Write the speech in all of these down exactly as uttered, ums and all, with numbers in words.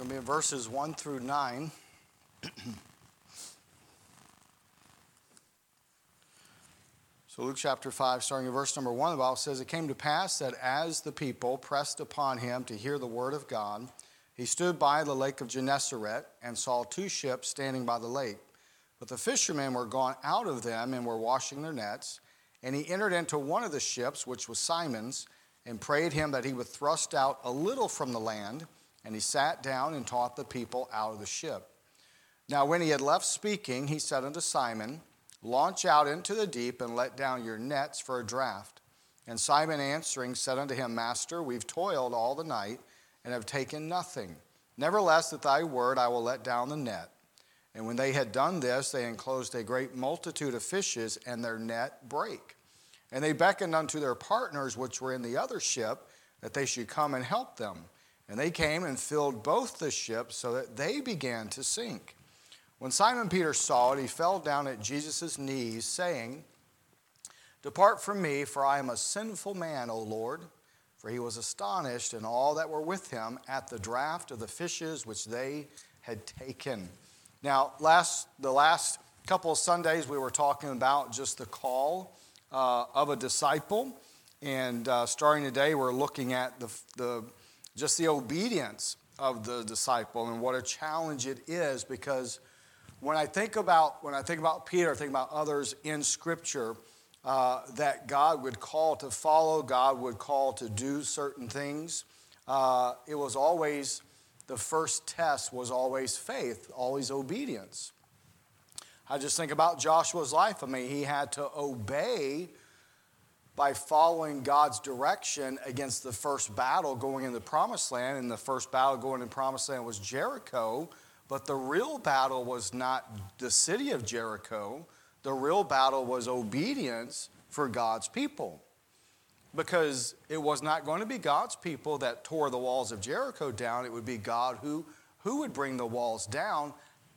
We'll be in verses one through nine. So Luke chapter five, starting in verse number one, the Bible says, "It came to pass that as the people pressed upon him to hear the word of God, he stood by the lake of Gennesaret and saw two ships standing by the lake. But the fishermen were gone out of them and were washing their nets. And he entered into one of the ships, which was Simon's, and prayed him that he would thrust out a little from the land. And he sat down and taught the people out of the ship. Now when he had left speaking, he said unto Simon, Launch out into the deep and let down your nets for a draught. And Simon answering said unto him, Master, we've toiled all the night and have taken nothing. Nevertheless, at thy word I will let down the net. And when they had done this, they enclosed a great multitude of fishes, and their net brake. And they beckoned unto their partners which were in the other ship, that they should come and help them. And they came and filled both the ships, so that they began to sink. When Simon Peter saw it, he fell down at Jesus' knees, saying, Depart from me, for I am a sinful man, O Lord. For he was astonished, and all that were with him, at the draught of the fishes which they had taken." Now, last the last couple of Sundays, we were talking about just the call uh, of a disciple. And uh, starting today, we're looking at the, the just the obedience of the disciple and what a challenge it is. Because when I think about when I think about Peter, I think about others in Scripture uh, that God would call to follow, God would call to do certain things. Uh, it was always the first test was always faith, always obedience. I just think about Joshua's life. I mean, he had to obey by following God's direction against the first battle going in the Promised Land. And the first battle going in the Promised Land was Jericho. But the real battle was not the city of Jericho. The real battle was obedience for God's people. Because it was not going to be God's people that tore the walls of Jericho down. It would be God who, who would bring the walls down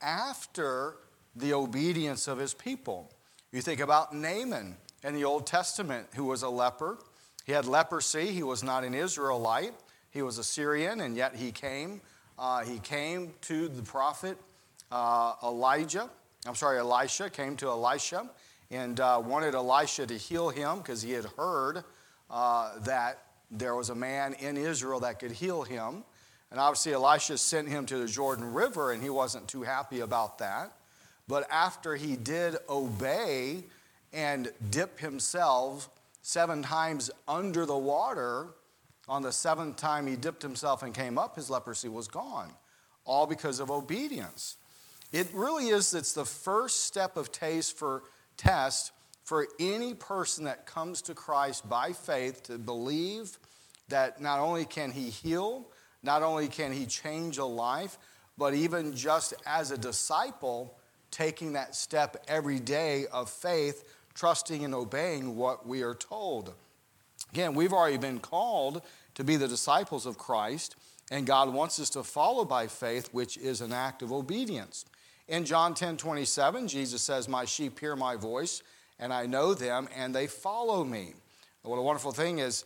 after the obedience of his people. You think about Naaman in the Old Testament, who was a leper. He had leprosy. He was not an Israelite. He was a Syrian, and yet he came. Uh, he came to the prophet uh, Elijah. I'm sorry, Elisha came to Elisha and uh, wanted Elisha to heal him because he had heard uh, that there was a man in Israel that could heal him. And obviously Elisha sent him to the Jordan River, and he wasn't too happy about that. But after he did obey and dip himself seven times under the water, on the seventh time he dipped himself and came up, his leprosy was gone. All because of obedience. It really is, it's the first step of taste for test for any person that comes to Christ by faith to believe that not only can he heal, not only can he change a life, but even just as a disciple, taking that step every day of faith, trusting and obeying what we are told. Again, we've already been called to be the disciples of Christ, and God wants us to follow by faith, which is an act of obedience. In John ten twenty-seven, Jesus says, My sheep hear my voice, and I know them, and they follow me. And what a wonderful thing is,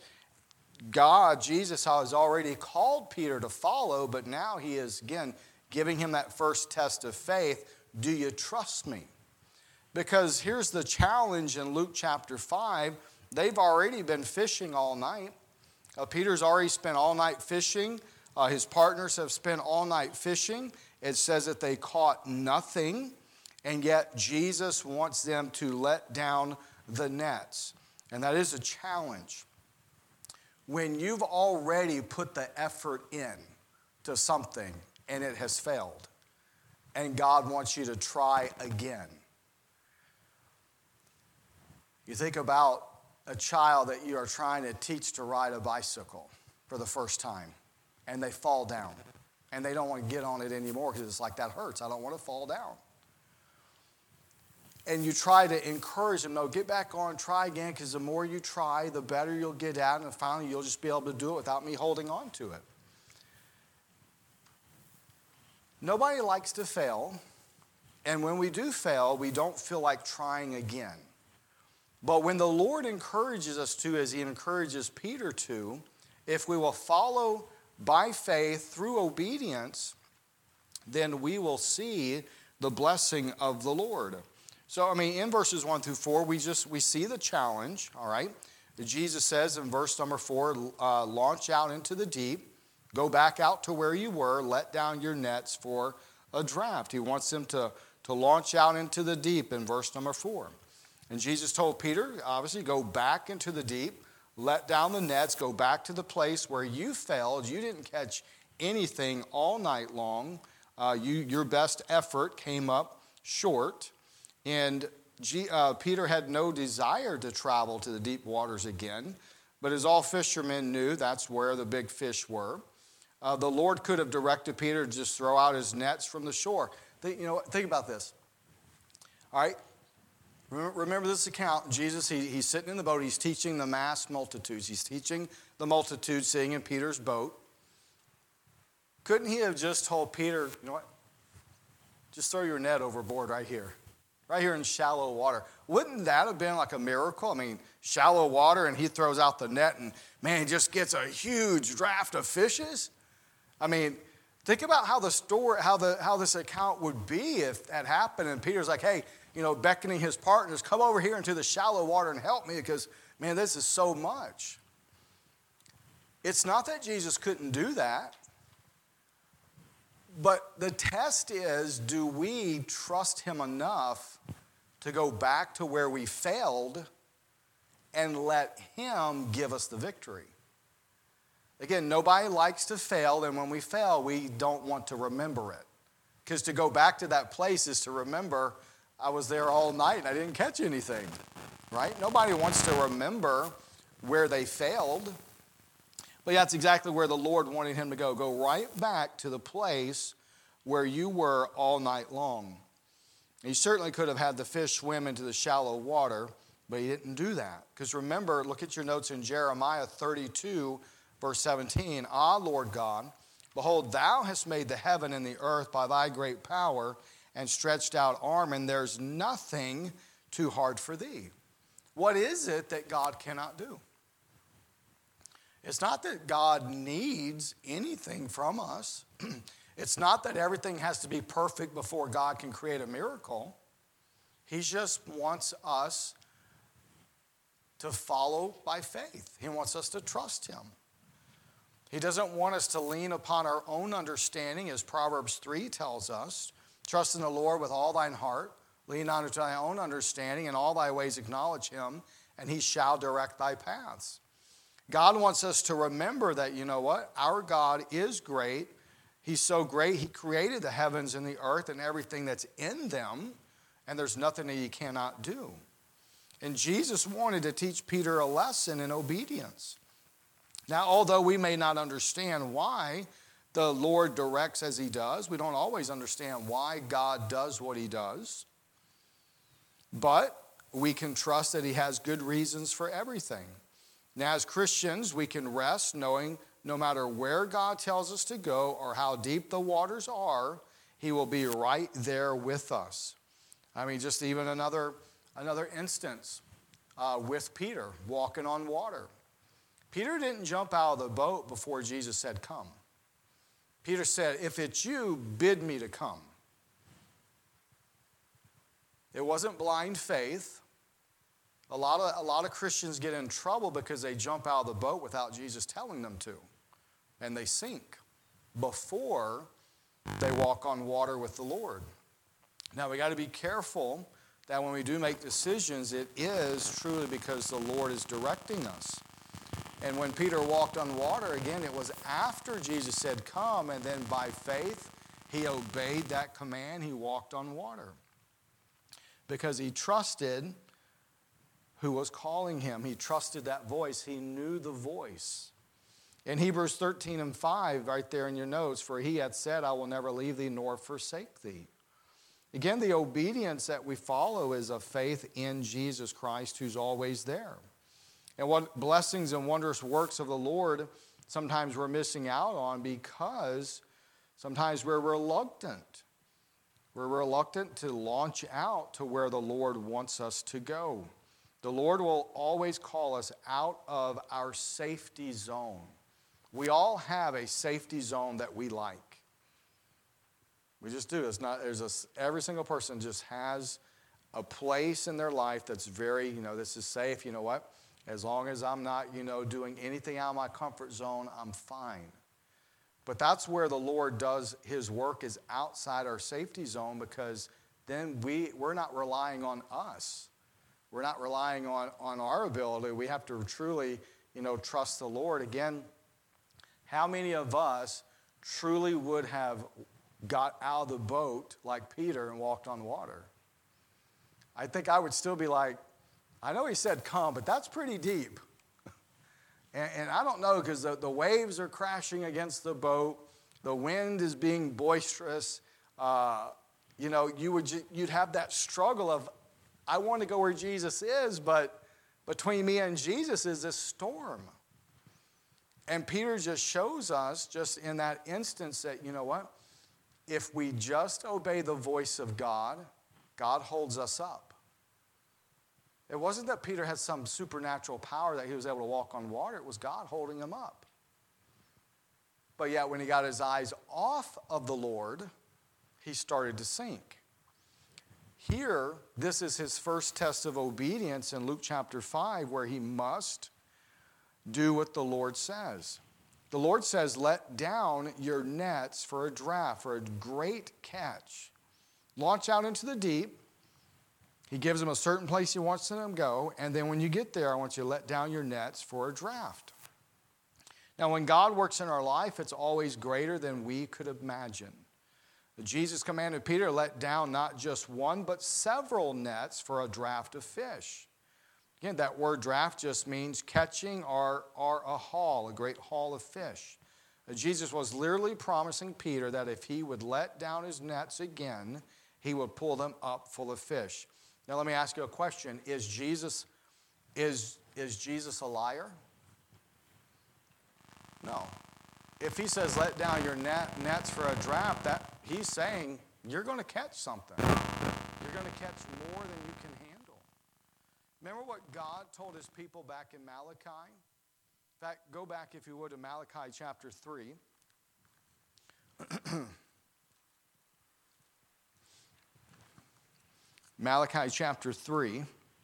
God, Jesus, has already called Peter to follow, but now he is, again, giving him that first test of faith. Do you trust me? Because here's the challenge in Luke chapter five. They've already been fishing all night. Uh, Peter's already spent all night fishing. Uh, his partners have spent all night fishing. It says that they caught nothing, and yet Jesus wants them to let down the nets. And that is a challenge. When you've already put the effort in to something and it has failed, and God wants you to try again. You think about a child that you are trying to teach to ride a bicycle for the first time, and they fall down, and they don't want to get on it anymore because it's like, that hurts. I don't want to fall down. And you try to encourage them, no, get back on, try again, because the more you try, the better you'll get at it, and finally you'll just be able to do it without me holding on to it. Nobody likes to fail, and when we do fail, we don't feel like trying again. But when the Lord encourages us to, as he encourages Peter to, if we will follow by faith through obedience, then we will see the blessing of the Lord. So, I mean, in verses one through four, we just, we see the challenge, all right? Jesus says in verse number four, uh, launch out into the deep, go back out to where you were, let down your nets for a draft. He wants them to, to launch out into the deep in verse number four. And Jesus told Peter, obviously, go back into the deep, let down the nets, go back to the place where you failed. You didn't catch anything all night long. Uh, you, your best effort came up short. And G, uh, Peter had no desire to travel to the deep waters again. But as all fishermen knew, that's where the big fish were. Uh, the Lord could have directed Peter to just throw out his nets from the shore. Think, you know, think about this. All right? Remember this account. Jesus, he, he's sitting in the boat. He's teaching the mass multitudes. He's teaching the multitude sitting in Peter's boat. Couldn't he have just told Peter, you know what? Just throw your net overboard right here. Right here in shallow water. Wouldn't that have been like a miracle? I mean, shallow water and he throws out the net and, man, he just gets a huge draft of fishes. I mean, think about how the story, how the how this account would be if that happened and Peter's like, hey, you know, beckoning his partners, come over here into the shallow water and help me because, man, this is so much. It's not that Jesus couldn't do that. But the test is, do we trust him enough to go back to where we failed and let him give us the victory? Again, nobody likes to fail, and when we fail, we don't want to remember it. Because to go back to that place is to remember, I was there all night and I didn't catch anything, right? Nobody wants to remember where they failed. But that's exactly where the Lord wanted him to go. Go right back to the place where you were all night long. He certainly could have had the fish swim into the shallow water, but he didn't do that. Because remember, look at your notes in Jeremiah thirty-two, verse seventeen. Ah, Lord God, behold, thou hast made the heaven and the earth by thy great power and stretched out arm, and there's nothing too hard for thee. What is it that God cannot do? It's not that God needs anything from us. It's not that everything has to be perfect before God can create a miracle. He just wants us to follow by faith. He wants us to trust him. He doesn't want us to lean upon our own understanding, as Proverbs three tells us. Trust in the Lord with all thine heart. Lean not unto thy own understanding. In all thy ways acknowledge him, and he shall direct thy paths. God wants us to remember that, you know what? Our God is great. He's so great. He created the heavens and the earth and everything that's in them, and there's nothing that he cannot do. And Jesus wanted to teach Peter a lesson in obedience. Now, although we may not understand why the Lord directs as he does, we don't always understand why God does what he does, but we can trust that he has good reasons for everything. Now, as Christians, we can rest knowing no matter where God tells us to go or how deep the waters are, he will be right there with us. I mean, just even another, another instance uh, with Peter walking on water. Peter didn't jump out of the boat before Jesus said, come. Peter said, if it's you, bid me to come. It wasn't blind faith. A lot of, a lot of Christians get in trouble because they jump out of the boat without Jesus telling them to. And they sink before they walk on water with the Lord. Now, we got to be careful that when we do make decisions, it is truly because the Lord is directing us. And when Peter walked on water, again, it was after Jesus said, come, and then by faith, he obeyed that command. He walked on water because he trusted who was calling him. He trusted that voice. He knew the voice. In Hebrews thirteen and five, right there in your notes, for he hath said, I will never leave thee nor forsake thee. Again, the obedience that we follow is a faith in Jesus Christ who's always there. And what blessings and wondrous works of the Lord sometimes we're missing out on because sometimes we're reluctant. We're reluctant to launch out to where the Lord wants us to go. The Lord will always call us out of our safety zone. We all have a safety zone that we like. We just do. It's not, there's a, every single person just has a place in their life that's very, you know, this is safe. You know what? As long as I'm not, you know, doing anything out of my comfort zone, I'm fine. But that's where the Lord does his work, is outside our safety zone, because then we, we're not relying on us. We're not relying on, on our ability. We have to truly, you know, trust the Lord. Again, how many of us truly would have got out of the boat like Peter and walked on water? I think I would still be like, I know he said come, but that's pretty deep. and, and I don't know, because the, the waves are crashing against the boat. The wind is being boisterous. Uh, you know, you would, you'd have that struggle of, I want to go where Jesus is, but between me and Jesus is this storm. And Peter just shows us, just in that instance, that, you know what? If we just obey the voice of God, God holds us up. It wasn't that Peter had some supernatural power that he was able to walk on water. It was God holding him up. But yet, when he got his eyes off of the Lord, he started to sink. Here, this is his first test of obedience in Luke chapter five, where he must do what the Lord says. The Lord says, let down your nets for a draft, for a great catch. Launch out into the deep. He gives them a certain place he wants them to go, and then when you get there, I want you to let down your nets for a draft. Now, when God works in our life, it's always greater than we could imagine. Jesus commanded Peter to let down not just one, but several nets for a draft of fish. Again, that word draft just means catching or, or a haul, a great haul of fish. Jesus was literally promising Peter that if he would let down his nets again, he would pull them up full of fish. Now let me ask you a question. Is Jesus, is, is Jesus a liar? No. If he says let down your net, nets for a draft, that he's saying you're going to catch something. You're going to catch more than you can handle. Remember what God told his people back in Malachi? In fact, go back, if you would, to Malachi chapter three. Malachi chapter three.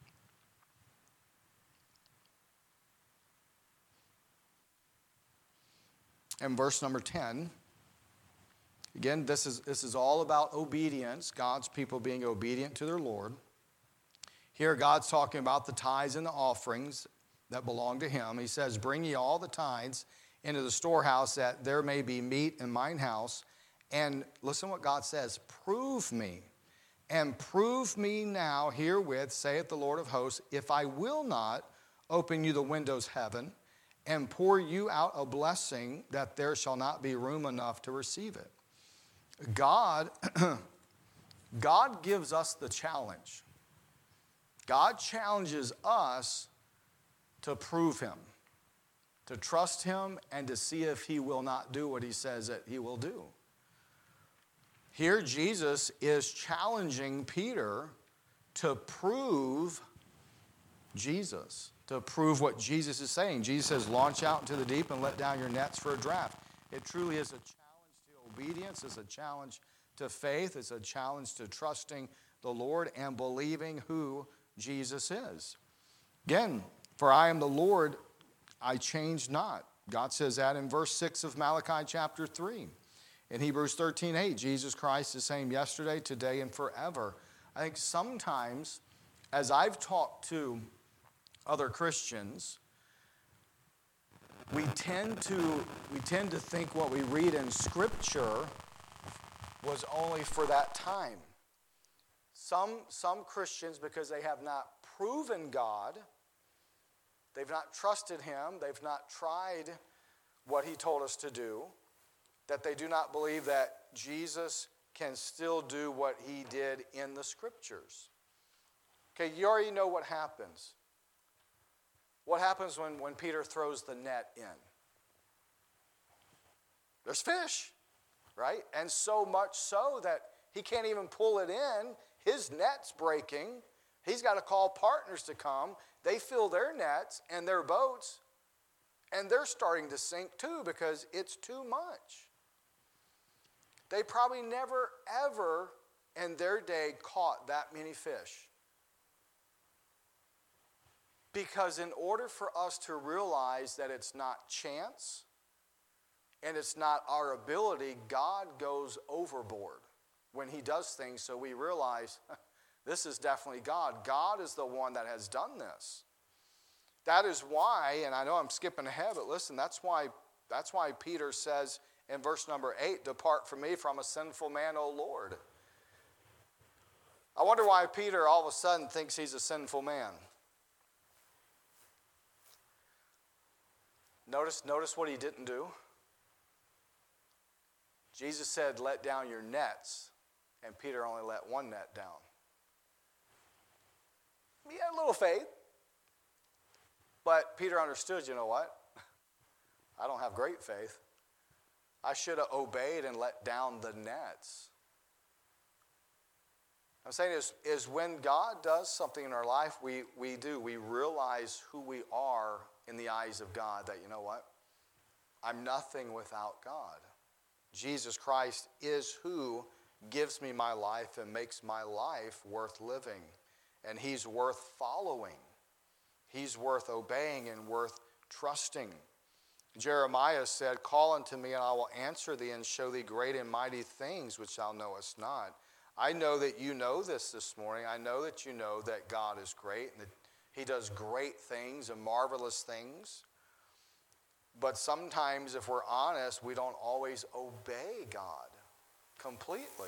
And verse number ten. Again, this is, this is all about obedience, God's people being obedient to their Lord. Here, God's talking about the tithes and the offerings that belong to him. He says, bring ye all the tithes into the storehouse, that there may be meat in mine house. And listen what God says, prove me. And prove me now herewith, saith the Lord of hosts, if I will not open you the windows of heaven and pour you out a blessing, that there shall not be room enough to receive it. God, God gives us the challenge. God challenges us to prove him, to trust him, and to see if he will not do what he says that he will do. Here, Jesus is challenging Peter to prove Jesus, to prove what Jesus is saying. Jesus says, launch out into the deep and let down your nets for a draft. It truly is a challenge to obedience. It's a challenge to faith. It's a challenge to trusting the Lord and believing who Jesus is. Again, for I am the Lord, I change not. God says that in verse six of Malachi chapter three. In Hebrews thirteen eight, Jesus Christ is the same yesterday, today, and forever. I think sometimes, as I've talked to other Christians, we tend to, we tend to think what we read in Scripture was only for that time. Some, some Christians, because they have not proven God, they've not trusted him, they've not tried what he told us to do, that they do not believe that Jesus can still do what he did in the Scriptures. Okay, you already know what happens. What happens when, when Peter throws the net in? There's fish, right? And so much so that he can't even pull it in. His net's breaking. He's got to call partners to come. They fill their nets and their boats, and they're starting to sink too because it's too much. They probably never, ever in their day caught that many fish. Because in order for us to realize that it's not chance and it's not our ability, God goes overboard when he does things, so we realize this is definitely God. God is the one that has done this. That is why, and I know I'm skipping ahead, but listen, that's why, that's why Peter says in verse number eight, depart from me from a sinful man, O Lord. I wonder why Peter all of a sudden thinks he's a sinful man. Notice, notice what he didn't do. Jesus said, let down your nets, and Peter only let one net down. He had a little faith, but Peter understood, you know what? I don't have great faith. I should have obeyed and let down the nets. I'm saying is, is when God does something in our life, we, we do. We realize who we are in the eyes of God, that, you know what? I'm nothing without God. Jesus Christ is who gives me my life and makes my life worth living. And he's worth following. He's worth obeying and worth trusting. Jeremiah said, call unto me, and I will answer thee and show thee great and mighty things which thou knowest not. I know that you know this this morning. I know that you know that God is great and that he does great things and marvelous things. But sometimes, if we're honest, we don't always obey God completely.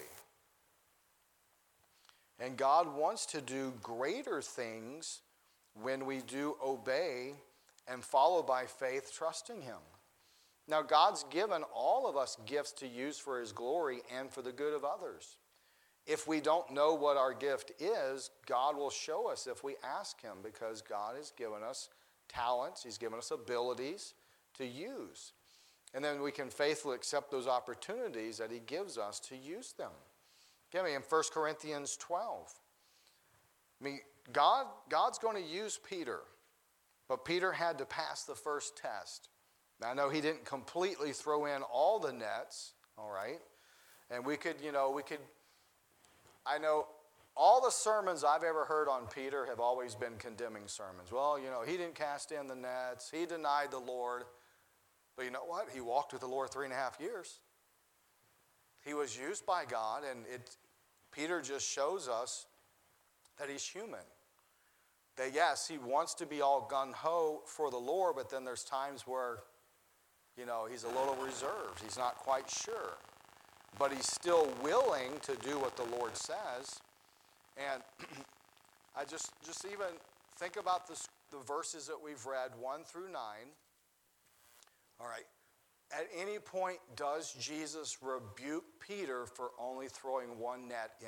And God wants to do greater things when we do obey and follow by faith, trusting him. Now, God's given all of us gifts to use for his glory and for the good of others. If we don't know what our gift is, God will show us if we ask him, because God has given us talents, he's given us abilities to use. And then we can faithfully accept those opportunities that he gives us to use them. Give me in First Corinthians twelve. I mean, God, God's going to use Peter, but Peter had to pass the first test. Now, I know he didn't completely throw in all the nets, all right? And we could, you know, we could, I know all the sermons I've ever heard on Peter have always been condemning sermons. Well, you know, he didn't cast in the nets. He denied the Lord. But you know what? He walked with the Lord three and a half years. He was used by God, and it, Peter just shows us that he's human. That yes, he wants to be all gung-ho for the Lord, but then there's times where, you know, he's a little reserved. He's not quite sure. But he's still willing to do what the Lord says. And I just, just even think about this, the verses that we've read, one through nine. All right. At any point, does Jesus rebuke Peter for only throwing one net in?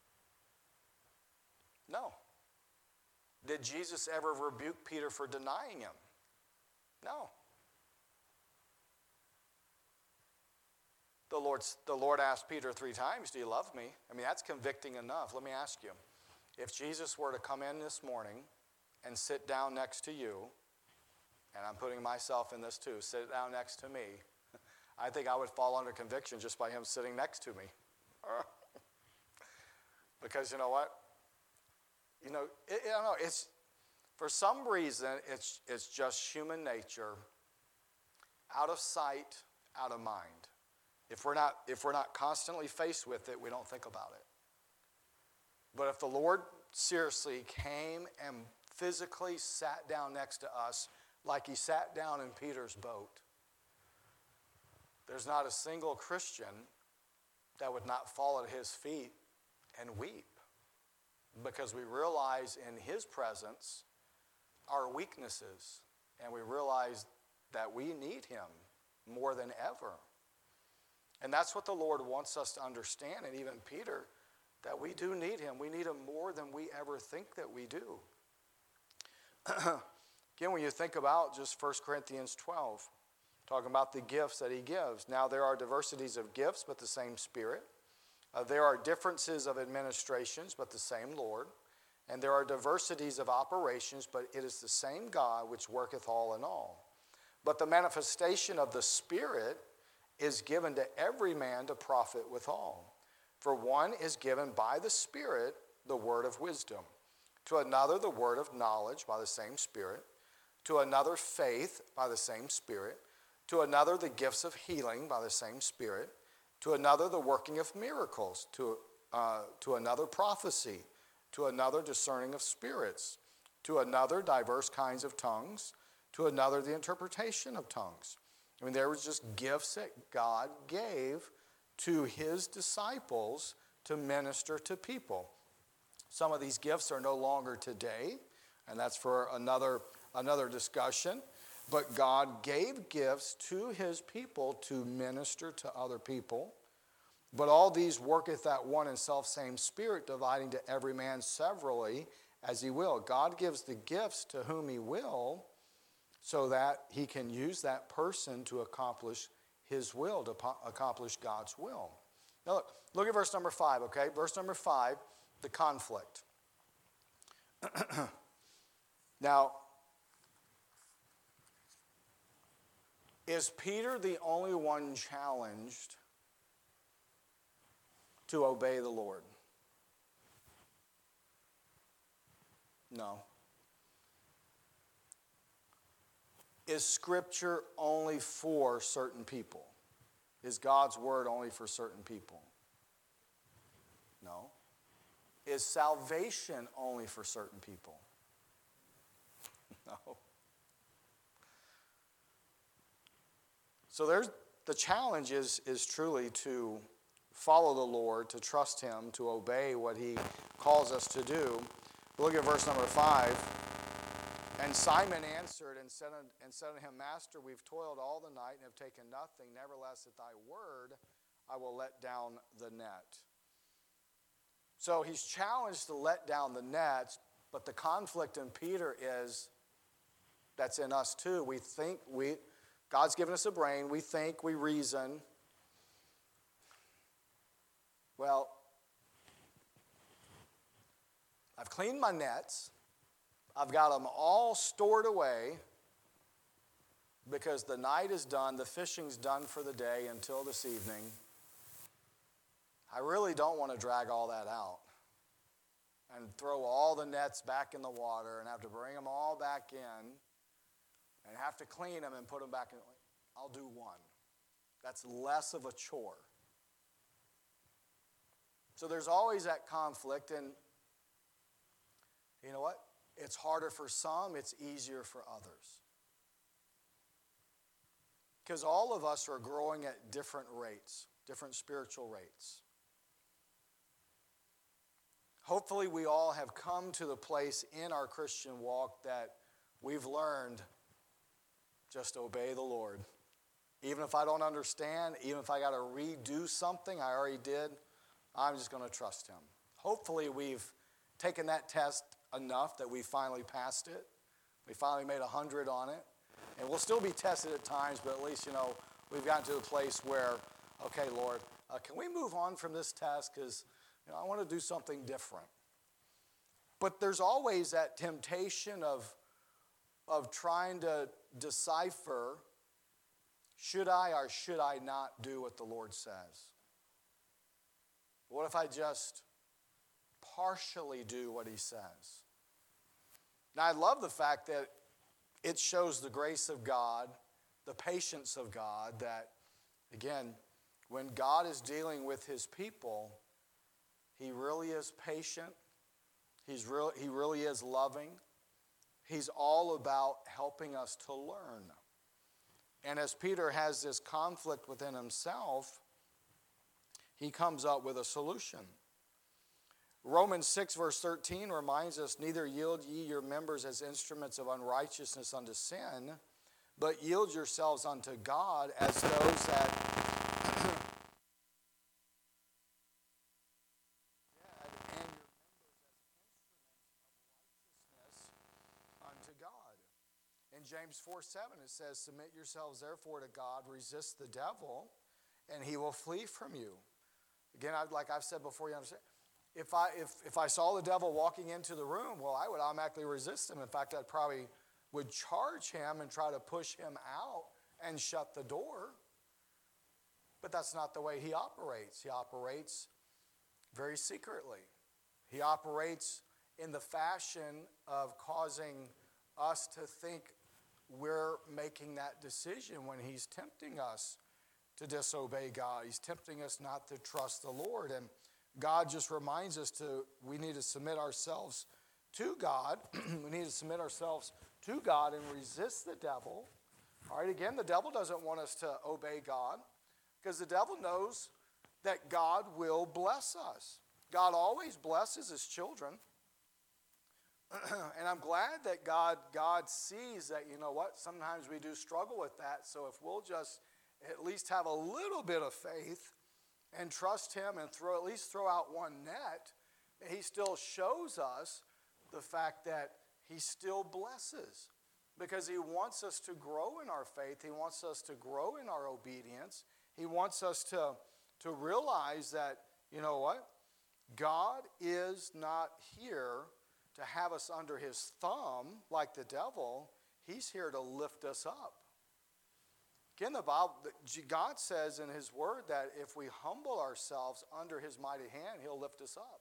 No. Did Jesus ever rebuke Peter for denying him? No. The Lord, the Lord asked Peter three times, do you love me? I mean, that's convicting enough. Let me ask you, if Jesus were to come in this morning and sit down next to you, and I'm putting myself in this too, sit down next to me, I think I would fall under conviction just by him sitting next to me. Because you know what? You know, it, I don't know, it's, for some reason, it's, it's just human nature, out of sight, out of mind. If we're not, if we're not constantly faced with it, we don't think about it. But if the Lord seriously came and physically sat down next to us like he sat down in Peter's boat, there's not a single Christian that would not fall at his feet and weep, because we realize in his presence our weaknesses, and we realize that we need him more than ever. And that's what the Lord wants us to understand, and even Peter, that we do need him. We need him more than we ever think that we do. Again, when you think about just First Corinthians twelve, talking about the gifts that he gives. Now there are diversities of gifts, but the same Spirit. Uh, there are differences of administrations, but the same Lord. And there are diversities of operations, but it is the same God which worketh all in all. But the manifestation of the Spirit is given to every man to profit withal. For one is given by the Spirit the word of wisdom, to another the word of knowledge by the same Spirit, to another faith by the same Spirit, to another the gifts of healing by the same Spirit, to another the working of miracles, to, uh, to another prophecy, to another discerning of spirits, to another diverse kinds of tongues, to another the interpretation of tongues. I mean, there was just gifts that God gave to his disciples to minister to people. Some of these gifts are no longer today, and that's for another, another discussion. But God gave gifts to his people to minister to other people. But all these worketh that one and self-same Spirit, dividing to every man severally as he will. God gives the gifts to whom he will, so that he can use that person to accomplish his will, to po- accomplish God's will. Now look, look at verse number five, okay? Verse number five, the conflict. Now, is Peter the only one challenged to obey the Lord? No. Is Scripture only for certain people? Is God's word only for certain people? No. Is salvation only for certain people? No. So there's the challenge is, is truly to follow the Lord, to trust him, to obey what he calls us to do. Look at verse number five. And Simon answered and said, and said unto him, Master, we've toiled all the night and have taken nothing. Nevertheless, at thy word I will let down the net. So he's challenged to let down the nets, but the conflict in Peter is that's in us too. We think, we God's given us a brain. We think, we reason. Well, I've cleaned my nets. I've got them all stored away because the night is done, the fishing's done for the day until this evening. I really don't want to drag all that out and throw all the nets back in the water and have to bring them all back in and have to clean them and put them back in. I'll do one. That's less of a chore. So there's always that conflict, and you know what? It's harder for some, it's easier for others. Because all of us are growing at different rates, different spiritual rates. Hopefully we all have come to the place in our Christian walk that we've learned just obey the Lord. Even if I don't understand, even if I got to redo something I already did, I'm just going to trust him. Hopefully we've taken that test enough that we finally passed it. We finally made a hundred on it. And we'll still be tested at times, but at least, you know, we've gotten to a place where, okay, Lord, uh, can we move on from this test? Because, you know, I want to do something different. But there's always that temptation of, of trying to decipher, should I or should I not do what the Lord says? What if I just partially do what he says? Now, I love the fact that it shows the grace of God, the patience of God, that, again, when God is dealing with his people, he really is patient. He's real, he really is loving. He's all about helping us to learn. And as Peter has this conflict within himself, he comes up with a solution. Romans six verse thirteen reminds us, neither yield ye your members as instruments of unrighteousness unto sin, but yield yourselves unto God as those that dead, and your members as instruments of righteousness unto God. In James four seven it says, submit yourselves therefore to God, resist the devil, and he will flee from you. Again, I'd, like I've said before, you understand, if I if if I saw the devil walking into the room, well, I would automatically resist him. In fact, I'd probably would charge him and try to push him out and shut the door. But that's not the way he operates. He operates very secretly. He operates in the fashion of causing us to think we're making that decision when he's tempting us to disobey God. He's tempting us not to trust the Lord. And God just reminds us to, we need to submit ourselves to God. We need to submit ourselves to God and resist the devil. All right, again, the devil doesn't want us to obey God because the devil knows that God will bless us. God always blesses his children. And I'm glad that God, God sees that, you know what, sometimes we do struggle with that. So if we'll just at least have a little bit of faith and trust him and throw at least throw out one net, he still shows us the fact that he still blesses because he wants us to grow in our faith. He wants us to grow in our obedience. He wants us to, to realize that, you know what, God is not here to have us under his thumb like the devil. He's here to lift us up. Again, the Bible, God says in his word that if we humble ourselves under his mighty hand, he'll lift us up.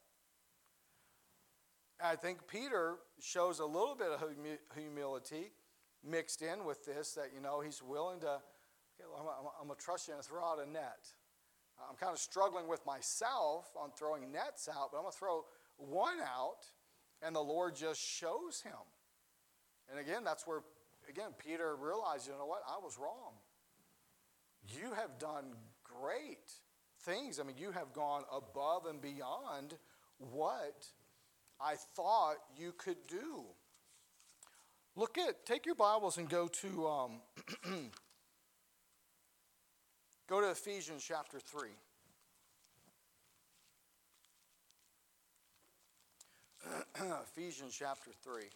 I think Peter shows a little bit of humility mixed in with this, that, you know, he's willing to, okay, well, I'm, I'm going to trust you and throw out a net. I'm kind of struggling with myself on throwing nets out, but I'm going to throw one out, and the Lord just shows him. And again, that's where, again, Peter realized, you know what, I was wrong. You have done great things. I mean, you have gone above and beyond what I thought you could do. Look at, take your Bibles and go to, um, go to Ephesians chapter three. Ephesians chapter three.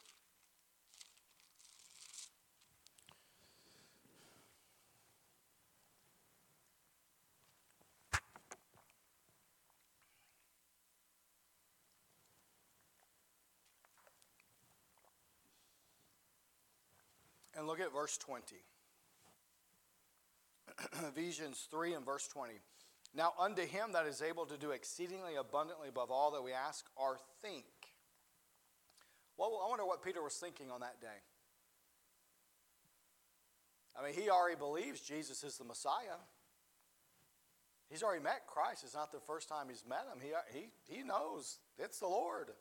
And look at verse twenty. Ephesians three and verse twenty. Now unto him that is able to do exceedingly abundantly above all that we ask or think. Well, I wonder what Peter was thinking on that day. I mean, he already believes Jesus is the Messiah. He's already met Christ. It's not the first time he's met him. He, he, he knows it's the Lord.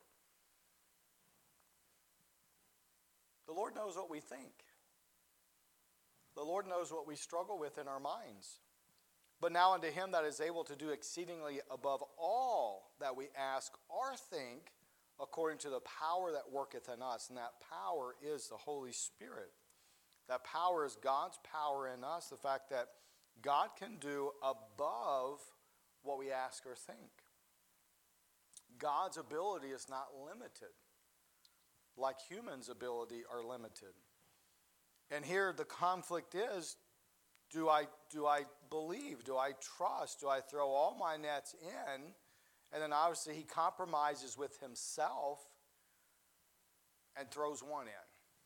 The Lord knows what we think. The Lord knows what we struggle with in our minds. But now unto him that is able to do exceedingly above all that we ask or think, according to the power that worketh in us. And that power is the Holy Spirit. That power is God's power in us. The fact that God can do above what we ask or think. God's ability is not limited, like humans' ability are limited. And here the conflict is, do I, do I believe? Do I trust? Do I throw all my nets in? And then obviously he compromises with himself and throws one in.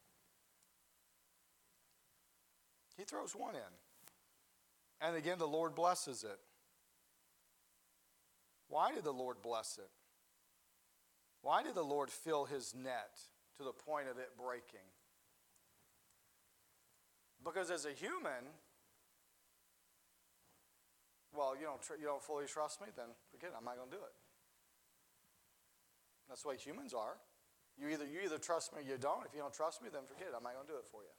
He throws one in. And again, the Lord blesses it. Why did the Lord bless it? Why did the Lord fill his net to the point of it breaking? Because as a human, well, you don't, tr- you don't fully trust me, then forget it, I'm not going to do it. That's the way humans are. You either, you either trust me or you don't. If you don't trust me, then forget it, I'm not going to do it for you.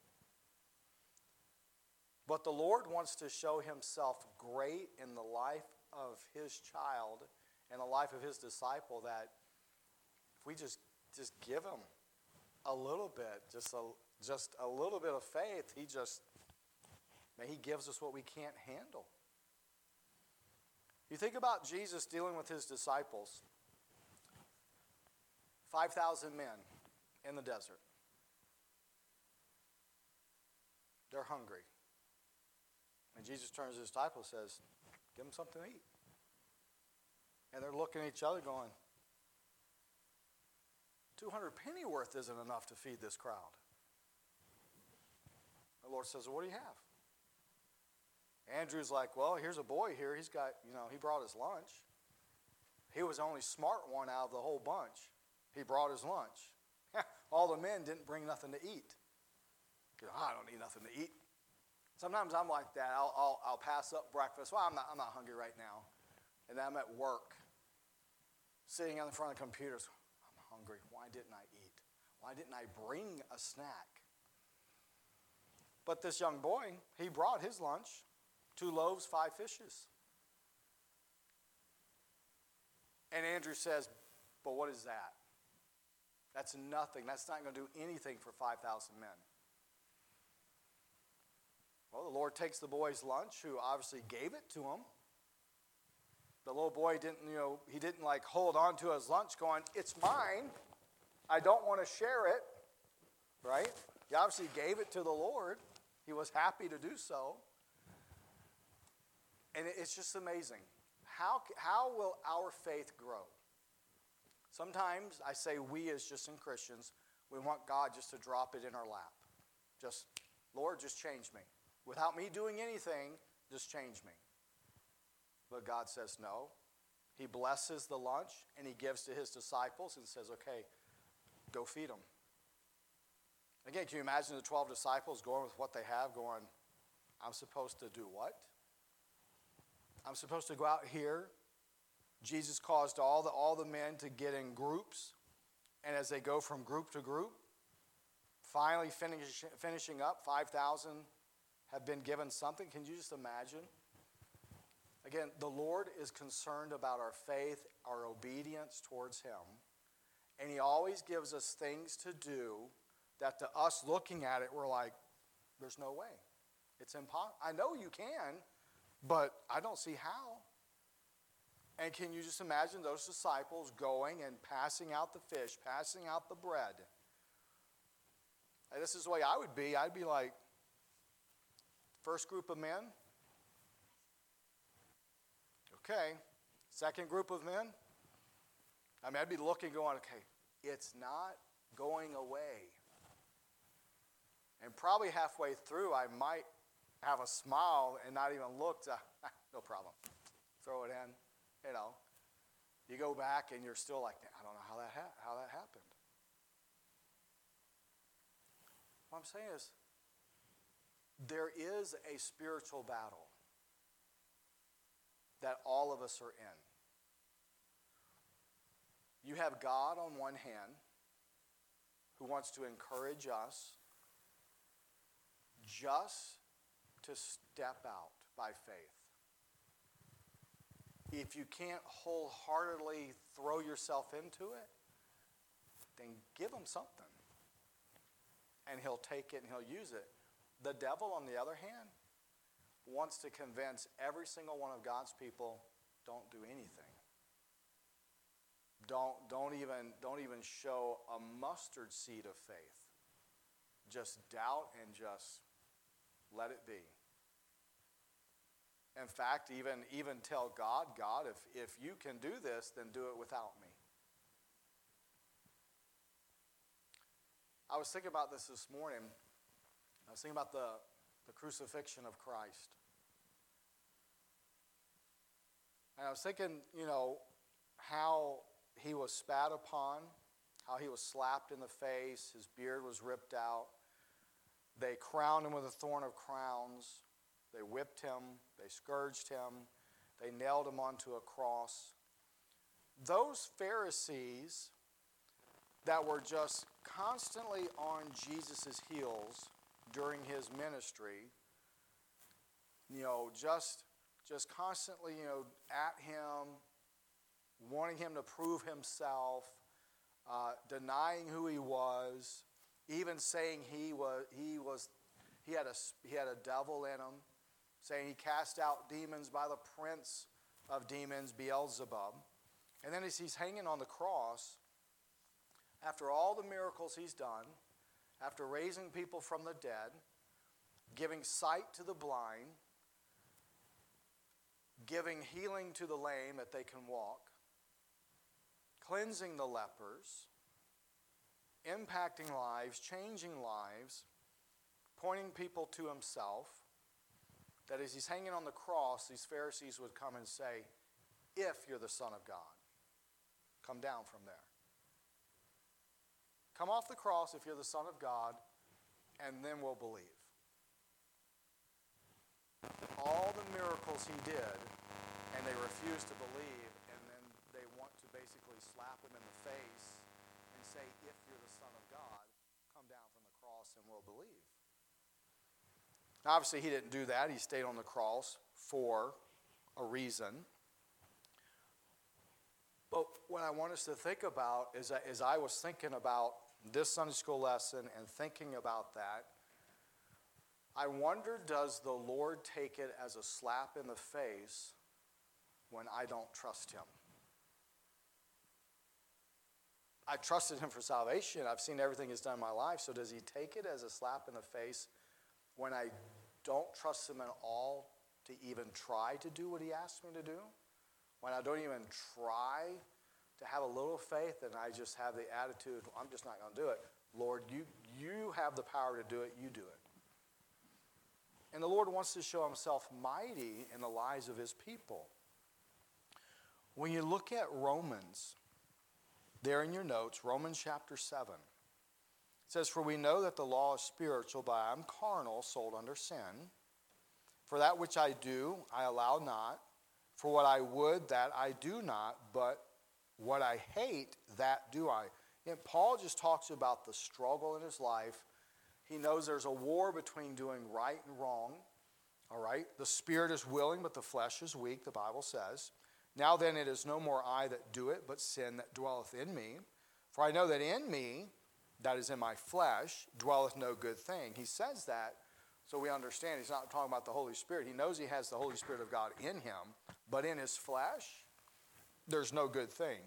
But the Lord wants to show himself great in the life of his child and the life of his disciple, that if we just, just give him a little bit, just a, just a little bit of faith, he just, man, he gives us what we can't handle. You think about Jesus dealing with his disciples, five thousand men in the desert. They're hungry. And Jesus turns to his disciples and says, give them something to eat. And they're looking at each other going, two hundred penny worth isn't enough to feed this crowd. The Lord says, well, what do you have? Andrew's like, well, here's a boy here. He's got, you know, he brought his lunch. He was the only smart one out of the whole bunch. He brought his lunch. All the men didn't bring nothing to eat. You know, I don't need nothing to eat. Sometimes I'm like that. I'll, I'll, I'll pass up breakfast. Well, I'm not, I'm not hungry right now. And then I'm at work, sitting in front of computers. I'm hungry. Why didn't I eat? Why didn't I bring a snack? But this young boy, he brought his lunch, two loaves, five fishes. And Andrew says, but what is that? That's nothing. That's not going to do anything for five thousand men. Well, the Lord takes the boy's lunch, who obviously gave it to him. The little boy didn't, you know, he didn't like hold on to his lunch going, it's mine. I don't want to share it, right? He obviously gave it to the Lord. He was happy to do so. And it's just amazing. How, how will our faith grow? Sometimes I say we as just in Christians, we want God just to drop it in our lap. Just, Lord, just change me. Without me doing anything, just change me. But God says no. He blesses the lunch and he gives to his disciples and says, okay, go feed them. Again, can you imagine the twelve disciples going with what they have, going, I'm supposed to do what? I'm supposed to go out here. Jesus caused all the, all the men to get in groups. And as they go from group to group, finally finish, finishing up, five thousand have been given something. Can you just imagine? Again, the Lord is concerned about our faith, our obedience towards him. And he always gives us things to do that to us looking at it, we're like, there's no way. It's impossible. I know you can, but I don't see how. And can you just imagine those disciples going and passing out the fish, passing out the bread? And this is the way I would be. I'd be like, first group of men. Okay. Second group of men. I mean, I'd be looking, going, okay, it's not going away. And probably halfway through, I might have a smile and not even look. To, no problem. Throw it in. You know, you go back and you're still like, I don't know how that ha- how that happened. What I'm saying is, there is a spiritual battle that all of us are in. You have God on one hand, who wants to encourage us just to step out by faith. If you can't wholeheartedly throw yourself into it, then give him something. And he'll take it and he'll use it. The devil, on the other hand, wants to convince every single one of God's people, don't do anything. Don't, don't, even, don't even show a mustard seed of faith. Just doubt and just let it be. In fact, even, even tell God, God, if, if you can do this, then do it without me. I was thinking about this this morning. I was thinking about the, the crucifixion of Christ. And I was thinking, you know, how he was spat upon, how he was slapped in the face, his beard was ripped out. They crowned him with a thorn of crowns. They whipped him. They scourged him. They nailed him onto a cross. Those Pharisees that were just constantly on Jesus' heels during his ministry, you know, just, just constantly, you know, at him, wanting him to prove himself, uh, denying who he was, even saying he was he was he had a he had a devil in him, saying he cast out demons by the prince of demons, Beelzebub. And then as he's hanging on the cross, after all the miracles he's done, after raising people from the dead, giving sight to the blind, giving healing to the lame that they can walk, cleansing the lepers, impacting lives, changing lives, pointing people to himself, that as he's hanging on the cross, these Pharisees would come and say, if you're the Son of God, come down from there. Come off the cross if you're the Son of God, and then we'll believe. All the miracles he did, and they refused to believe, and then they want to basically slap him in the face and say, if you're the Son of God, come down from the cross and we'll believe. Now, obviously, he didn't do that. He stayed on the cross for a reason. But what I want us to think about is that as I was thinking about this Sunday school lesson and thinking about that, I wonder, does the Lord take it as a slap in the face when I don't trust him? I trusted him for salvation. I've seen everything he's done in my life. So does he take it as a slap in the face when I don't trust him at all to even try to do what he asked me to do? When I don't even try to have a little faith and I just have the attitude, I'm just not going to do it. Lord, you, you have the power to do it. You do it. And the Lord wants to show himself mighty in the lives of his people. When you look at Romans, there in your notes, Romans chapter seven, it says, for we know that the law is spiritual, but I am carnal, sold under sin. For that which I do, I allow not. For what I would, that I do not, but what I hate, that do I. And Paul just talks about the struggle in his life. He knows there's a war between doing right and wrong. All right? The spirit is willing, but the flesh is weak, the Bible says. Now then, it is no more I that do it, but sin that dwelleth in me. For I know that in me, that is in my flesh, dwelleth no good thing. He says that so we understand he's not talking about the Holy Spirit. He knows he has the Holy Spirit of God in him, but in his flesh, there's no good thing.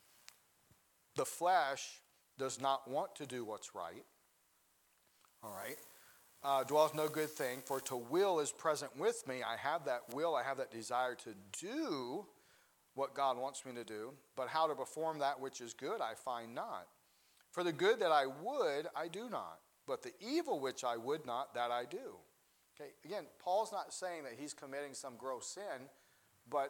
The flesh does not want to do what's right. All right? Uh, dwelleth no good thing, for to will is present with me. I have that will, I have that desire to do what God wants me to do, but how to perform that which is good I find not. For the good that I would, I do not, but the evil which I would not, that I do. Okay, again, Paul's not saying that he's committing some gross sin, but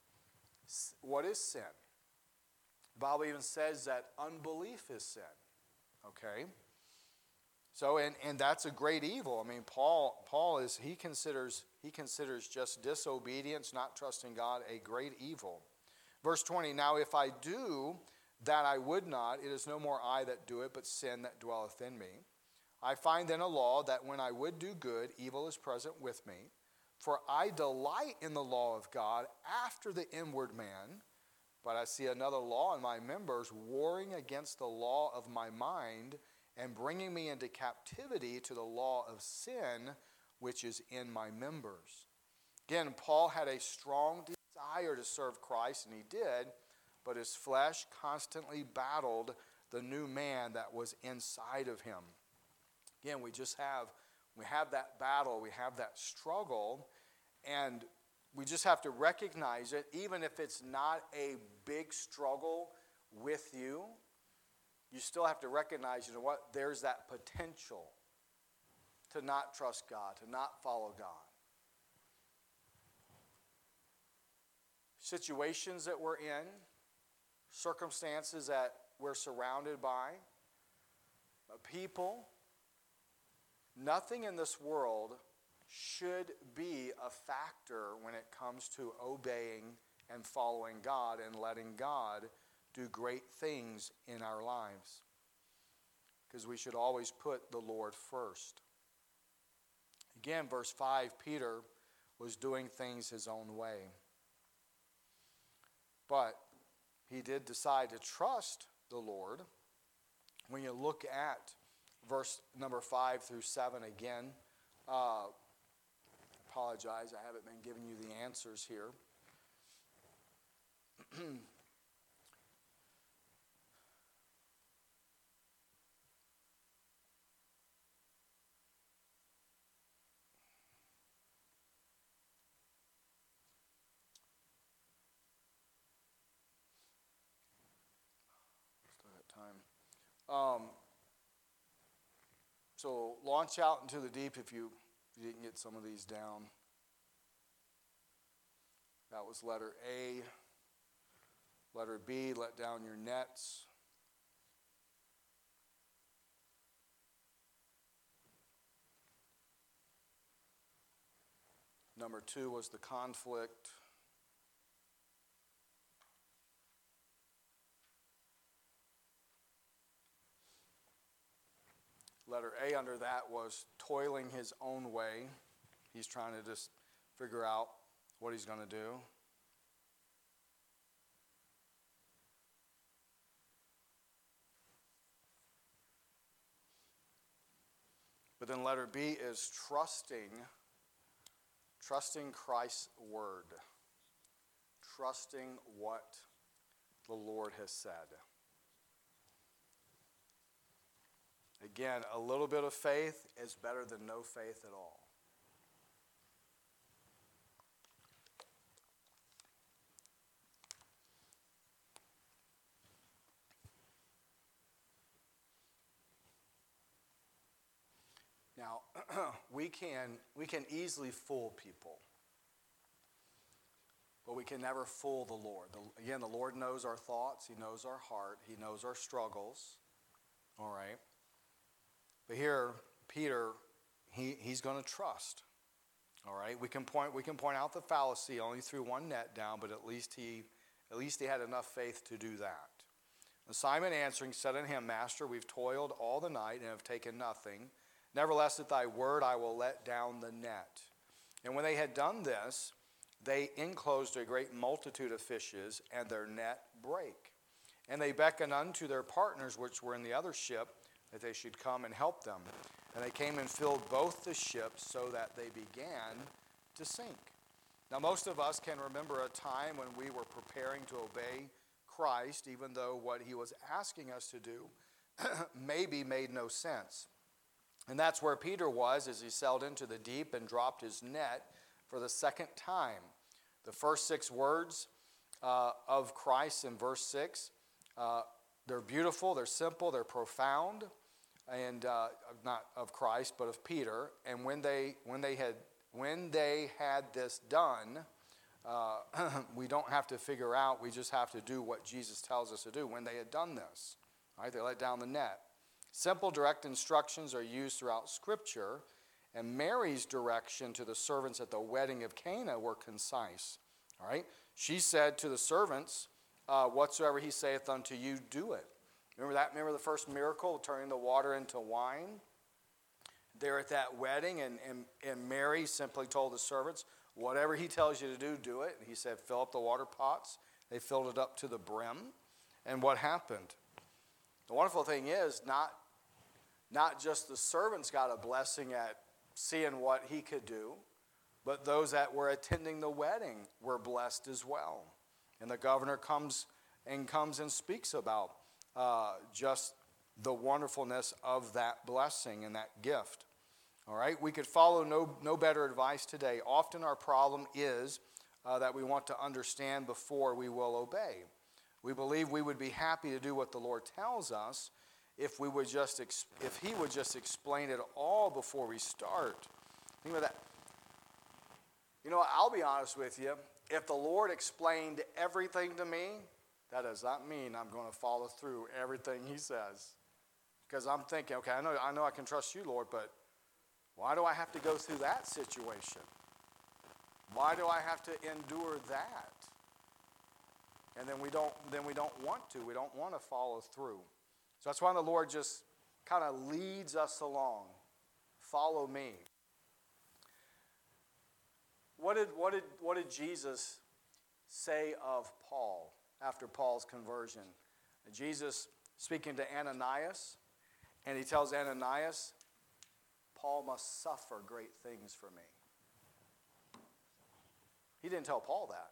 what is sin? The Bible even says that unbelief is sin. Okay? So, and, and that's a great evil. I mean, Paul, Paul is, he considers, he considers just disobedience, not trusting God, a great evil. Verse twenty, now if I do that I would not, it is no more I that do it, but sin that dwelleth in me. I find then a law that when I would do good, evil is present with me. For I delight in the law of God after the inward man, but I see another law in my members, warring against the law of my mind, and bringing me into captivity to the law of sin, which is in my members. Again, Paul had a strong desire to serve Christ, and he did, but his flesh constantly battled the new man that was inside of him. Again, we just have, we have that battle, we have that struggle, and we just have to recognize it, even if it's not a big struggle with you. You still have to recognize, you know what, there's that potential to not trust God, to not follow God. Situations that we're in, circumstances that we're surrounded by, people, nothing in this world should be a factor when it comes to obeying and following God and letting God do great things in our lives. Because we should always put the Lord first. Again, verse five, Peter was doing things his own way. But he did decide to trust the Lord. When you look at verse number five through seven again, uh, apologize, I haven't been giving you the answers here. Um, so launch out into the deep if you, if you didn't get some of these down. That was letter A. Letter B, let down your nets. Number two was the conflict. Letter A under that was toiling his own way. He's trying to just figure out what he's going to do. But then letter B is trusting, trusting Christ's word, trusting what the Lord has said. Again, a little bit of faith is better than no faith at all. Now, we can we can easily fool people, but we can never fool the Lord. The, again, the Lord knows our thoughts. He knows our heart. He knows our struggles. All right. But here, Peter, he, he's going to trust. All right. We can point we can point out the fallacy. Only threw one net down, but at least he at least he had enough faith to do that. And Simon answering said unto him, Master, we've toiled all the night and have taken nothing. Nevertheless, at thy word I will let down the net. And when they had done this, they enclosed a great multitude of fishes, and their net brake. And they beckoned unto their partners which were in the other ship, that they should come and help them. And they came and filled both the ships, so that they began to sink. Now, most of us can remember a time when we were preparing to obey Christ, even though what he was asking us to do maybe made no sense. And that's where Peter was as he sailed into the deep and dropped his net for the second time. The first six words uh, of Christ in verse six, uh, they're beautiful, they're simple, they're profound, and uh, not of Christ, but of Peter. And when they when they had when they had this done, uh, we don't have to figure out. We just have to do what Jesus tells us to do. When they had done this, right? They let down the net. Simple, direct instructions are used throughout Scripture, and Mary's direction to the servants at the wedding of Cana were concise. All right? She said to the servants, uh, whatsoever he saith unto you, do it. Remember that? Remember the first miracle, turning the water into wine? There at that wedding, and, and, and Mary simply told the servants, whatever he tells you to do, do it. And he said, fill up the water pots. They filled it up to the brim. And what happened? The wonderful thing is, not Not just the servants got a blessing at seeing what he could do, but those that were attending the wedding were blessed as well. And the governor comes and comes and speaks about uh, just the wonderfulness of that blessing and that gift. All right, we could follow no, no better advice today. Often our problem is uh, that we want to understand before we will obey. We believe we would be happy to do what the Lord tells us, if we would just, if he would just explain it all before we start. Think about that. You know, I'll be honest with you. If the Lord explained everything to me, that does not mean I'm going to follow through everything he says. Because I'm thinking, okay, I know, I know I can trust you, Lord, but why do I have to go through that situation? Why do I have to endure that? And then we don't, then we don't want to. We don't want to follow through. So that's why the Lord just kind of leads us along. Follow me. What did, what did, what did Jesus say of Paul after Paul's conversion? Jesus speaking to Ananias, and he tells Ananias, Paul must suffer great things for me. He didn't tell Paul that.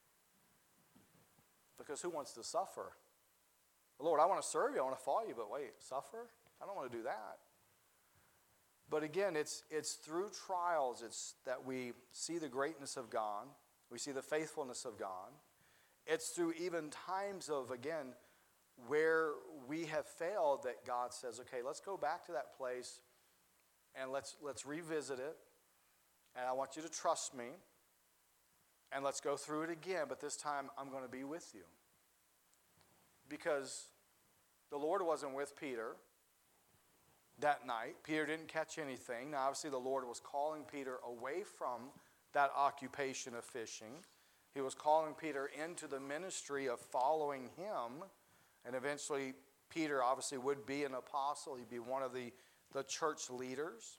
Because who wants to suffer? Lord, I want to serve you, I want to follow you, but wait, suffer? I don't want to do that. But again, it's it's through trials it's that we see the greatness of God. We see the faithfulness of God. It's through even times of, again, where we have failed that God says, okay, let's go back to that place and let's let's revisit it. And I want you to trust me. And let's go through it again, but this time I'm going to be with you. Because the Lord wasn't with Peter that night. Peter didn't catch anything. Now, obviously, the Lord was calling Peter away from that occupation of fishing. He was calling Peter into the ministry of following him. And eventually, Peter obviously would be an apostle. He'd be one of the, the church leaders.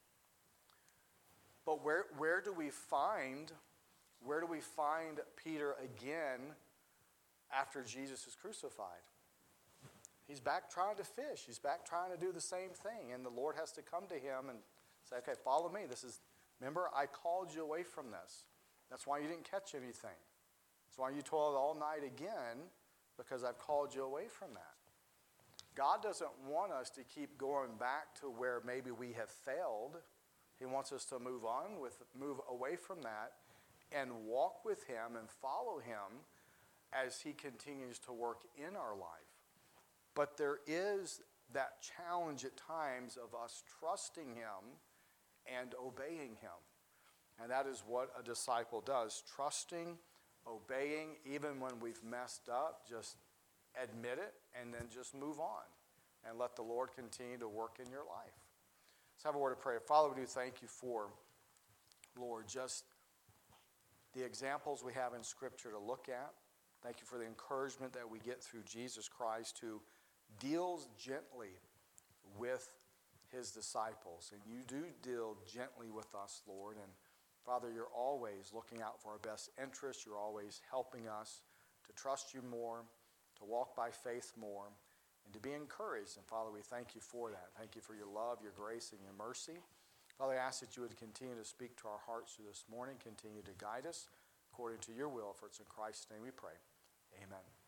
But where, where do we find, where do we find Peter again after Jesus is crucified? He's back trying to fish. He's back trying to do the same thing. And the Lord has to come to him and say, okay, follow me. This is, remember, I called you away from this. That's why you didn't catch anything. That's why you toiled all night again, because I've called you away from that. God doesn't want us to keep going back to where maybe we have failed. He wants us to move on, with, move away from that and walk with him and follow him as he continues to work in our life. But there is that challenge at times of us trusting him and obeying him. And that is what a disciple does. Trusting, obeying, even when we've messed up, just admit it and then just move on. And let the Lord continue to work in your life. Let's have a word of prayer. Father, we do thank you for, Lord, just the examples we have in Scripture to look at. Thank you for the encouragement that we get through Jesus Christ, who deals gently with his disciples. And you do deal gently with us, Lord. And Father, you're always looking out for our best interests. You're always helping us to trust you more, to walk by faith more, and to be encouraged. And Father, we thank you for that. Thank you for your love, your grace, and your mercy. Father, I ask that you would continue to speak to our hearts through this morning, continue to guide us according to your will. For it's in Christ's name we pray. Amen.